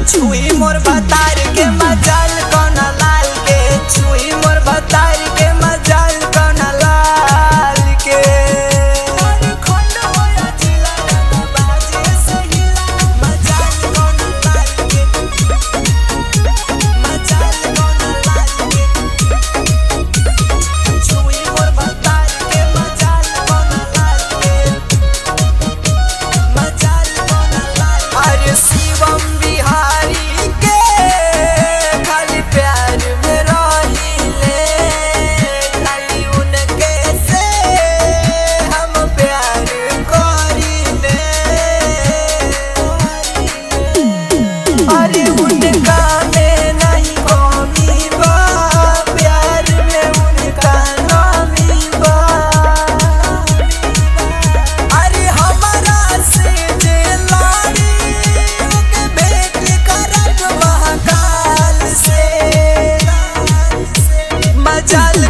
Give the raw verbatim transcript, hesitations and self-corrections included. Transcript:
छुई मोर भतार के मजाल कोना लाल के, छुई मोर भतार के मजाल कोना लाल के। खंड होया जिला बाजे से हिला, मजाल कोना लाल के, मजाल कोना लाल के। छुई मोर भतार के मजाल कोना लाल के, मजाल कोना लाल। अरे शिवम बिहारी के खाली प्यार में रहिले, खाली उनके से हम प्यार करीले। अरे उनका में नहीं कमी बा, प्यार में उनका नामी बा। अरे हमारा से जे लाड़ी के भेंट करब महाकाल से, मजाल